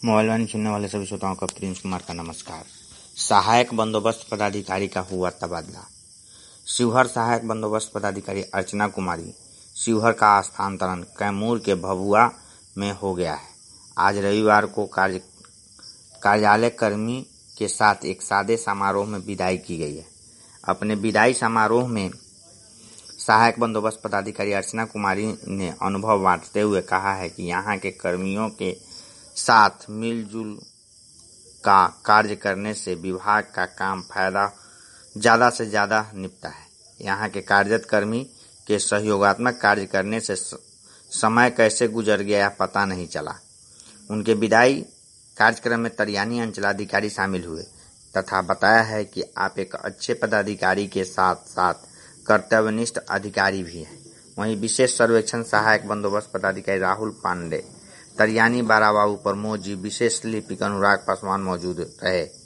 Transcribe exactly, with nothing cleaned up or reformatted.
Mobile वाणी सुनने वाले सभी श्रोताओं को प्रिंस कुमार का नमस्कार। सहायक बंदोबस्त पदाधिकारी का हुआ तबादला। शिवहर सहायक बंदोबस्त पदाधिकारी अर्चना कुमारी शिवहर का स्थानांतरण कैमूर के भभुआ में हो गया है। आज रविवार को कार्य कार्यालय कर्मी के साथ एक सादे समारोह में विदाई की गई है। अपने विदाई समारोह में सहायक बंदोबस्त पदाधिकारी अर्चना कुमारी ने अनुभव बांटते हुए कहा है कि यहाँ के कर्मियों के साथ मिलजुल का कार्य करने से विभाग का काम फायदा ज़्यादा से ज़्यादा निपटा है। यहाँ के कार्यरत कर्मी के सहयोगात्मक कार्य करने से समय कैसे गुजर गया पता नहीं चला। उनके विदाई कार्यक्रम में तरियानी अंचलाधिकारी शामिल हुए तथा बताया है कि आप एक अच्छे पदाधिकारी के साथ साथ कर्तव्यनिष्ठ अधिकारी भी हैं। वहीं विशेष सर्वेक्षण सहायक बंदोबस्त पदाधिकारी राहुल पांडे, तरियानी बाराबाबू प्रमोद जी, विशेष लिपिक अनुराग पासवान मौजूद रहे।